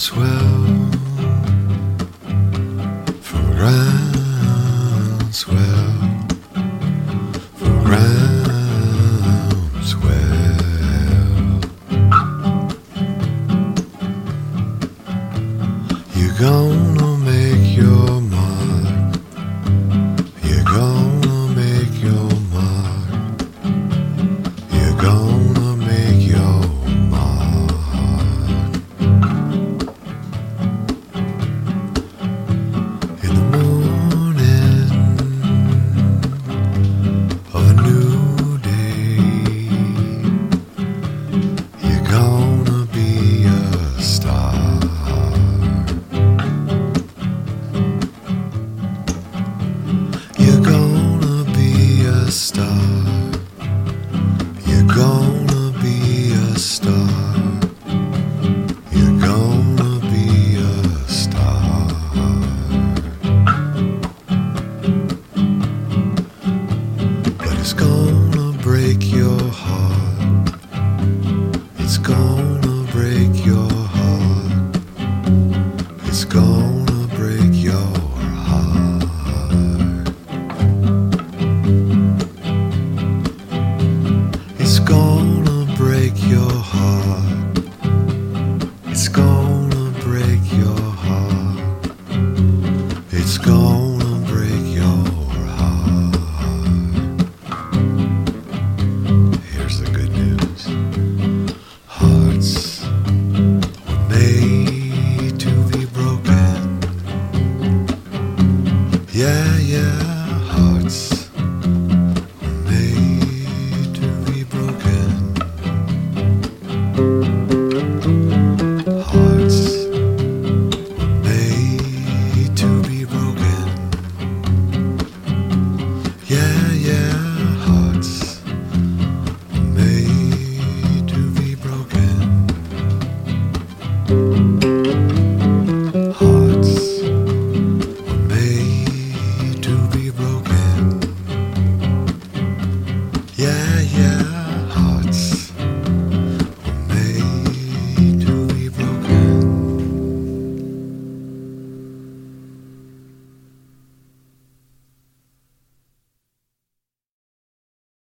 swell from ground swell from ground swell. You're gonna make your mark. You're gonna make your mark. You're gonna make your mark. In the morning of a new day, you're gonna be a star. You're gonna be a star. You're gonna be a star. You're gonna be a star. But it's gonna break your heart. It's gonna break your heart. It's gonna break your heart. It's gonna break your heart. It's gonna break your heart. It's gonna break your heart. Here's the good news. Hearts were made to be broken. Yeah, yeah, hearts